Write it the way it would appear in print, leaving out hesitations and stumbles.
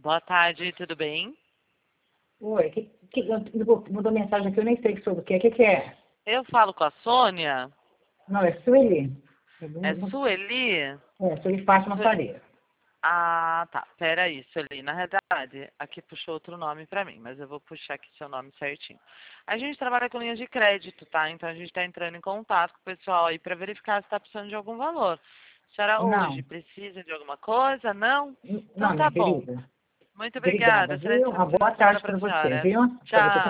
Boa tarde, tudo bem? Oi, mandou mensagem aqui, eu nem sei sobre o que é. O que que é? Eu falo com a Sônia. Não, é Sueli. É Sueli? Sueli Fátima Sueli. Faria. Ah, tá. Peraí, Sueli. Na verdade, aqui puxou outro nome pra mim, mas eu vou puxar aqui seu nome certinho. A gente trabalha com linhas de crédito, tá? Então a gente tá entrando em contato com o pessoal aí pra verificar se tá precisando de algum valor. A senhora hoje Não, precisa de alguma coisa? Não? Então não, tá minha bom. querida. Muito Obrigada, obrigada. Excelente viu? Uma final boa de semana tarde pra para você, senhora. viu? Para você Tchau.